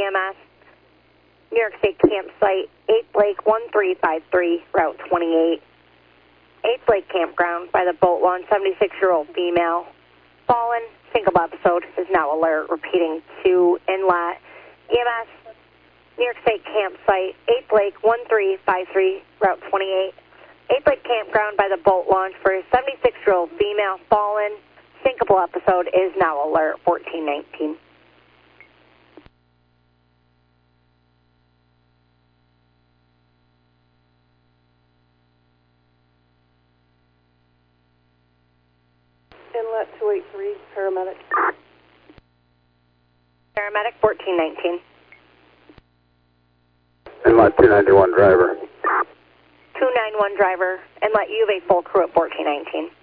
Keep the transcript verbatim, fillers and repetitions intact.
M S, New York State campsite, eighth Lake one three five three, Route twenty-eight. eighth Lake Campground by the boat launch, seventy-six-year-old female. Fallen, single episode, is now alert, repeating two inlet. E M S, New York State campsite, eighth Lake one three five three, Route twenty-eight. eighth Lake Campground by the boat launch for a seventy-six-year-old female. Fallen, sinkable episode, is now alert, fourteen nineteen. Inlet two eight three, paramedic. Paramedic, fourteen nineteen. Inlet two ninety-one, driver. two nine one, driver. Inlet, you have a full crew at fourteen nineteen.